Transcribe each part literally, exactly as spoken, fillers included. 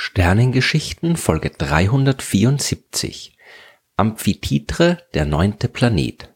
Sternengeschichten Folge dreihundertvierundsiebzig. Amphitrite, der neunte Planet.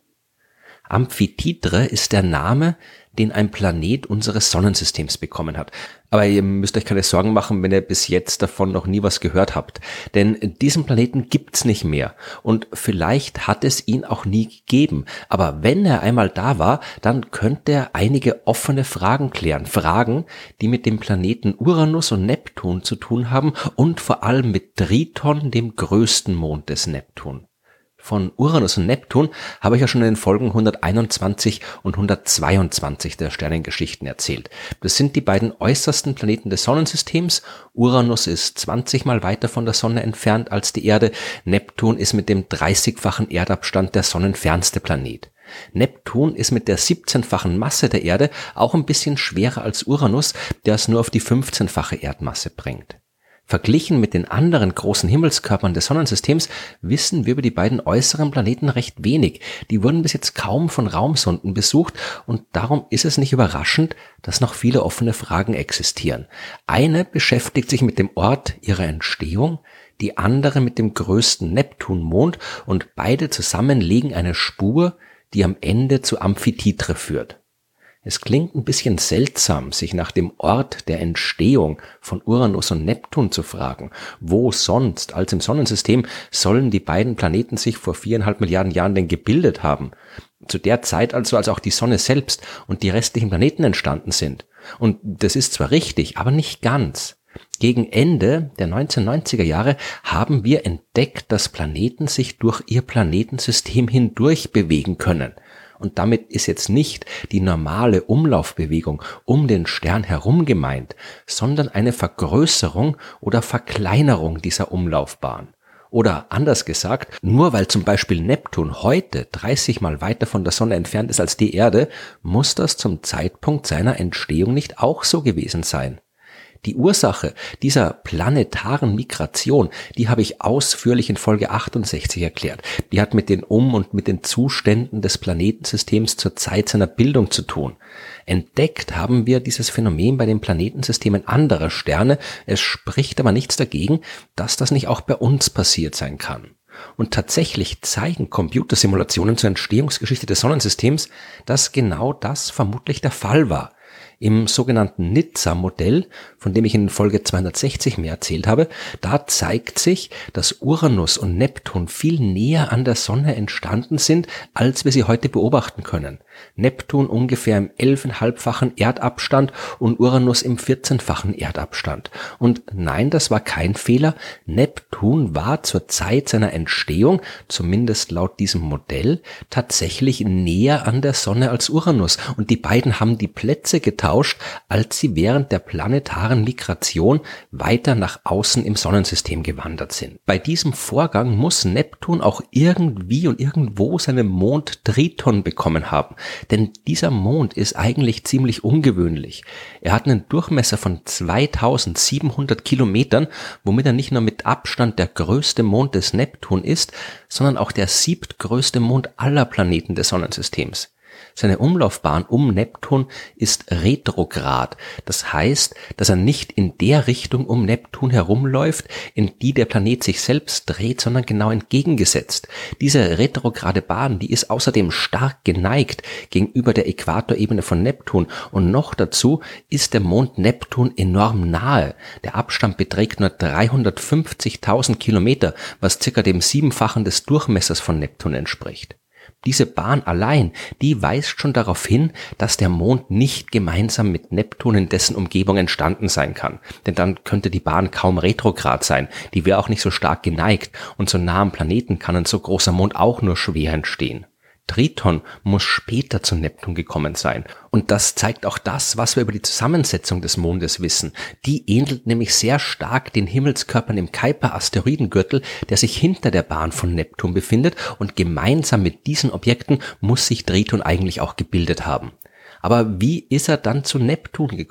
Amphitrite ist der Name, den ein Planet unseres Sonnensystems bekommen hat. Aber ihr müsst euch keine Sorgen machen, wenn ihr bis jetzt davon noch nie was gehört habt. Denn diesen Planeten gibt's nicht mehr. Und vielleicht hat es ihn auch nie gegeben. Aber wenn er einmal da war, dann könnte er einige offene Fragen klären. Fragen, die mit dem Planeten Uranus und Neptun zu tun haben und vor allem mit Triton, dem größten Mond des Neptun. Von Uranus und Neptun habe ich ja schon in den Folgen hunderteinundzwanzig und hundertzweiundzwanzig der Sternengeschichten erzählt. Das sind die beiden äußersten Planeten des Sonnensystems. Uranus ist zwanzig Mal weiter von der Sonne entfernt als die Erde. Neptun ist mit dem dreißigfachen Erdabstand der sonnenfernste Planet. Neptun ist mit der siebzehnfachen Masse der Erde auch ein bisschen schwerer als Uranus, der es nur auf die fünfzehnfache Erdmasse bringt. Verglichen mit den anderen großen Himmelskörpern des Sonnensystems wissen wir über die beiden äußeren Planeten recht wenig. Die wurden bis jetzt kaum von Raumsonden besucht und darum ist es nicht überraschend, dass noch viele offene Fragen existieren. Eine beschäftigt sich mit dem Ort ihrer Entstehung, die andere mit dem größten Neptunmond und beide zusammen legen eine Spur, die am Ende zu Amphitrite führt. Es klingt ein bisschen seltsam, sich nach dem Ort der Entstehung von Uranus und Neptun zu fragen. Wo sonst als im Sonnensystem sollen die beiden Planeten sich vor viereinhalb Milliarden Jahren denn gebildet haben? Zu der Zeit also, als auch die Sonne selbst und die restlichen Planeten entstanden sind. Und das ist zwar richtig, aber nicht ganz. Gegen Ende der neunzehnhundertneunziger Jahre haben wir entdeckt, dass Planeten sich durch ihr Planetensystem hindurch bewegen können. Und damit ist jetzt nicht die normale Umlaufbewegung um den Stern herum gemeint, sondern eine Vergrößerung oder Verkleinerung dieser Umlaufbahn. Oder anders gesagt, nur weil zum Beispiel Neptun heute dreißig Mal weiter von der Sonne entfernt ist als die Erde, muss das zum Zeitpunkt seiner Entstehung nicht auch so gewesen sein. Die Ursache dieser planetaren Migration, die habe ich ausführlich in Folge achtundsechzig erklärt. Die hat mit den Um- und mit den Zuständen des Planetensystems zur Zeit seiner Bildung zu tun. Entdeckt haben wir dieses Phänomen bei den Planetensystemen anderer Sterne. Es spricht aber nichts dagegen, dass das nicht auch bei uns passiert sein kann. Und tatsächlich zeigen Computersimulationen zur Entstehungsgeschichte des Sonnensystems, dass genau das vermutlich der Fall war. Im sogenannten Nizza-Modell, von dem ich in Folge zweihundertsechzig mehr erzählt habe, da zeigt sich, dass Uranus und Neptun viel näher an der Sonne entstanden sind, als wir sie heute beobachten können. Neptun ungefähr im elfeinhalbfachen Erdabstand und Uranus im vierzehnfachen Erdabstand. Und nein, das war kein Fehler. Neptun war zur Zeit seiner Entstehung, zumindest laut diesem Modell, tatsächlich näher an der Sonne als Uranus. Und die beiden haben die Plätze getauscht, als sie während der planetaren Migration weiter nach außen im Sonnensystem gewandert sind. Bei diesem Vorgang muss Neptun auch irgendwie und irgendwo seinen Mond Triton bekommen haben, denn dieser Mond ist eigentlich ziemlich ungewöhnlich. Er hat einen Durchmesser von zweitausendsiebenhundert Kilometern, womit er nicht nur mit Abstand der größte Mond des Neptun ist, sondern auch der siebtgrößte Mond aller Planeten des Sonnensystems. Seine Umlaufbahn um Neptun ist retrograd. Das heißt, dass er nicht in der Richtung um Neptun herumläuft, in die der Planet sich selbst dreht, sondern genau entgegengesetzt. Diese retrograde Bahn, die ist außerdem stark geneigt gegenüber der Äquatorebene von Neptun. Und noch dazu ist der Mond Neptun enorm nahe. Der Abstand beträgt nur dreihundertfünfzigtausend Kilometer, was circa dem Siebenfachen des Durchmessers von Neptun entspricht. Diese Bahn allein, die weist schon darauf hin, dass der Mond nicht gemeinsam mit Neptun in dessen Umgebung entstanden sein kann. Denn dann könnte die Bahn kaum retrograd sein. Die wäre auch nicht so stark geneigt. Und so nah am Planeten kann ein so großer Mond auch nur schwer entstehen. Triton muss später zu Neptun gekommen sein. Und das zeigt auch das, was wir über die Zusammensetzung des Mondes wissen. Die ähnelt nämlich sehr stark den Himmelskörpern im Kuiper-Asteroidengürtel, der sich hinter der Bahn von Neptun befindet. Und gemeinsam mit diesen Objekten muss sich Triton eigentlich auch gebildet haben. Aber wie ist er dann zu Neptun gekommen?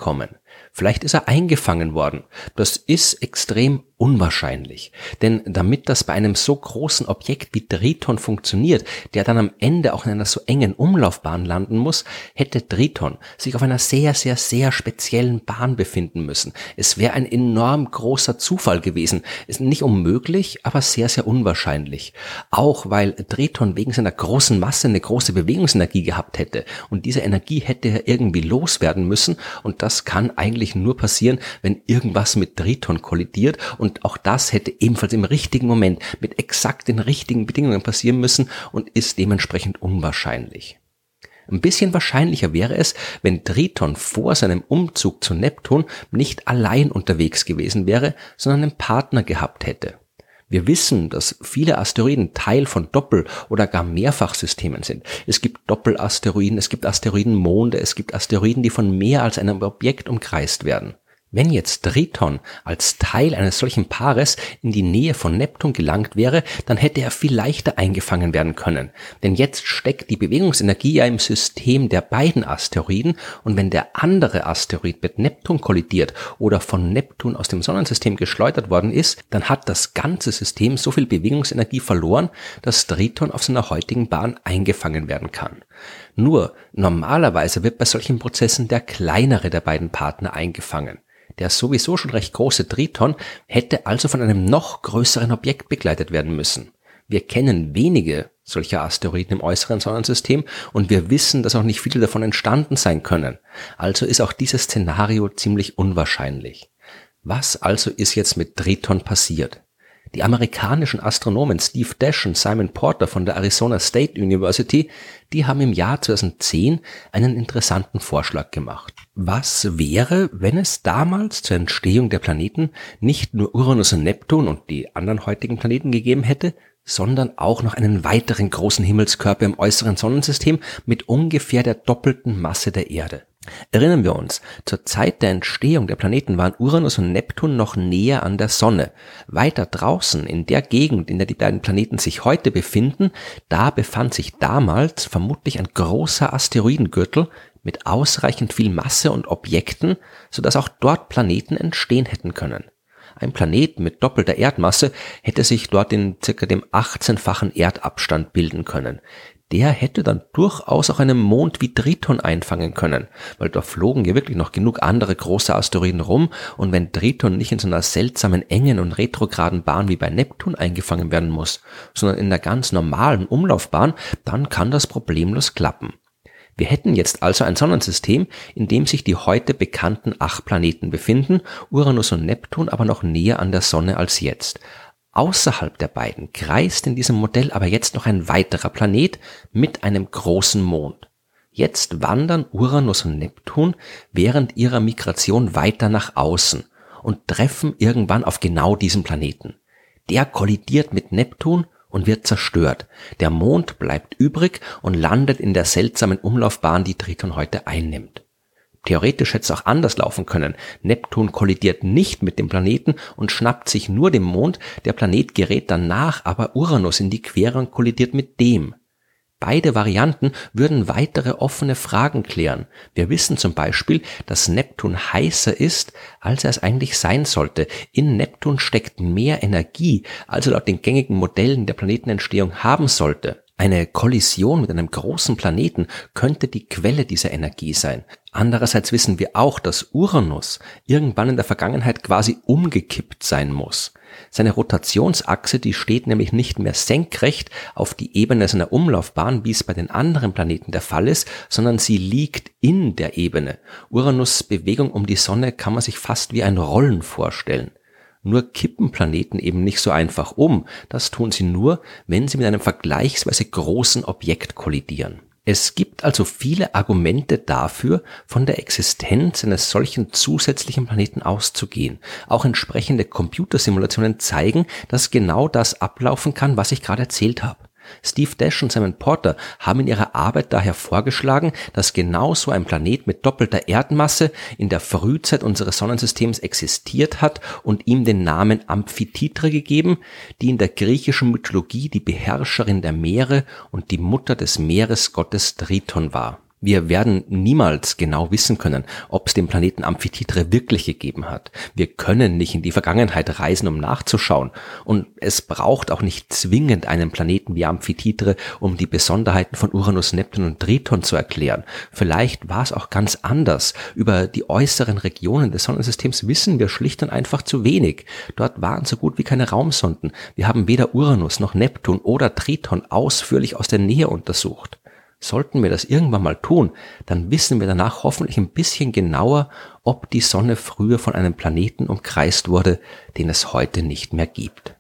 Vielleicht ist er eingefangen worden. Das ist extrem unwahrscheinlich. Denn damit das bei einem so großen Objekt wie Triton funktioniert, der dann am Ende auch in einer so engen Umlaufbahn landen muss, hätte Triton sich auf einer sehr, sehr, sehr speziellen Bahn befinden müssen. Es wäre ein enorm großer Zufall gewesen. Ist nicht unmöglich, aber sehr, sehr unwahrscheinlich. Auch weil Triton wegen seiner großen Masse eine große Bewegungsenergie gehabt hätte. Und diese Energie hätte er irgendwie loswerden müssen. Und das kann eigentlich nur passieren, wenn irgendwas mit Triton kollidiert. Und auch das hätte ebenfalls im richtigen Moment mit exakt den richtigen Bedingungen passieren müssen und ist dementsprechend unwahrscheinlich. Ein bisschen wahrscheinlicher wäre es, wenn Triton vor seinem Umzug zu Neptun nicht allein unterwegs gewesen wäre, sondern einen Partner gehabt hätte. Wir wissen, dass viele Asteroiden Teil von Doppel- oder gar Mehrfachsystemen sind. Es gibt Doppelasteroiden, es gibt Asteroidenmonde, es gibt Asteroiden, die von mehr als einem Objekt umkreist werden. Wenn jetzt Triton als Teil eines solchen Paares in die Nähe von Neptun gelangt wäre, dann hätte er viel leichter eingefangen werden können. Denn jetzt steckt die Bewegungsenergie ja im System der beiden Asteroiden und wenn der andere Asteroid mit Neptun kollidiert oder von Neptun aus dem Sonnensystem geschleudert worden ist, dann hat das ganze System so viel Bewegungsenergie verloren, dass Triton auf seiner heutigen Bahn eingefangen werden kann. Nur normalerweise wird bei solchen Prozessen der kleinere der beiden Partner eingefangen. Der sowieso schon recht große Triton hätte also von einem noch größeren Objekt begleitet werden müssen. Wir kennen wenige solcher Asteroiden im äußeren Sonnensystem und wir wissen, dass auch nicht viele davon entstanden sein können. Also ist auch dieses Szenario ziemlich unwahrscheinlich. Was also ist jetzt mit Triton passiert? Die amerikanischen Astronomen Steve Dash und Simon Porter von der Arizona State University, die haben im Jahr zweitausendzehn einen interessanten Vorschlag gemacht. Was wäre, wenn es damals zur Entstehung der Planeten nicht nur Uranus und Neptun und die anderen heutigen Planeten gegeben hätte, sondern auch noch einen weiteren großen Himmelskörper im äußeren Sonnensystem mit ungefähr der doppelten Masse der Erde? Erinnern wir uns, zur Zeit der Entstehung der Planeten waren Uranus und Neptun noch näher an der Sonne. Weiter draußen, in der Gegend, in der die beiden Planeten sich heute befinden, da befand sich damals vermutlich ein großer Asteroidengürtel mit ausreichend viel Masse und Objekten, sodass auch dort Planeten entstehen hätten können. Ein Planet mit doppelter Erdmasse hätte sich dort in circa dem achtzehnfachen Erdabstand bilden können. Der hätte dann durchaus auch einen Mond wie Triton einfangen können, weil da flogen ja wirklich noch genug andere große Asteroiden rum und wenn Triton nicht in so einer seltsamen, engen und retrograden Bahn wie bei Neptun eingefangen werden muss, sondern in einer ganz normalen Umlaufbahn, dann kann das problemlos klappen. Wir hätten jetzt also ein Sonnensystem, in dem sich die heute bekannten acht Planeten befinden, Uranus und Neptun aber noch näher an der Sonne als jetzt. Außerhalb der beiden kreist in diesem Modell aber jetzt noch ein weiterer Planet mit einem großen Mond. Jetzt wandern Uranus und Neptun während ihrer Migration weiter nach außen und treffen irgendwann auf genau diesen Planeten. Der kollidiert mit Neptun und wird zerstört. Der Mond bleibt übrig und landet in der seltsamen Umlaufbahn, die Triton heute einnimmt. Theoretisch hätte es auch anders laufen können. Neptun kollidiert nicht mit dem Planeten und schnappt sich nur den Mond, der Planet gerät danach aber Uranus in die Quere und kollidiert mit dem. Beide Varianten würden weitere offene Fragen klären. Wir wissen zum Beispiel, dass Neptun heißer ist, als er es eigentlich sein sollte. In Neptun steckt mehr Energie, als er laut den gängigen Modellen der Planetenentstehung haben sollte. Eine Kollision mit einem großen Planeten könnte die Quelle dieser Energie sein. Andererseits wissen wir auch, dass Uranus irgendwann in der Vergangenheit quasi umgekippt sein muss. Seine Rotationsachse, die steht nämlich nicht mehr senkrecht auf die Ebene seiner Umlaufbahn, wie es bei den anderen Planeten der Fall ist, sondern sie liegt in der Ebene. Uranus' Bewegung um die Sonne kann man sich fast wie ein Rollen vorstellen. Nur kippen Planeten eben nicht so einfach um. Das tun sie nur, wenn sie mit einem vergleichsweise großen Objekt kollidieren. Es gibt also viele Argumente dafür, von der Existenz eines solchen zusätzlichen Planeten auszugehen. Auch entsprechende Computersimulationen zeigen, dass genau das ablaufen kann, was ich gerade erzählt habe. Steve Dash und Simon Porter haben in ihrer Arbeit daher vorgeschlagen, dass genau so ein Planet mit doppelter Erdmasse in der Frühzeit unseres Sonnensystems existiert hat und ihm den Namen Amphitrite gegeben, die in der griechischen Mythologie die Beherrscherin der Meere und die Mutter des Meeresgottes Triton war. Wir werden niemals genau wissen können, ob es den Planeten Amphitrite wirklich gegeben hat. Wir können nicht in die Vergangenheit reisen, um nachzuschauen. Und es braucht auch nicht zwingend einen Planeten wie Amphitrite, um die Besonderheiten von Uranus, Neptun und Triton zu erklären. Vielleicht war es auch ganz anders. Über die äußeren Regionen des Sonnensystems wissen wir schlicht und einfach zu wenig. Dort waren so gut wie keine Raumsonden. Wir haben weder Uranus noch Neptun oder Triton ausführlich aus der Nähe untersucht. Sollten wir das irgendwann mal tun, dann wissen wir danach hoffentlich ein bisschen genauer, ob die Sonne früher von einem Planeten umkreist wurde, den es heute nicht mehr gibt.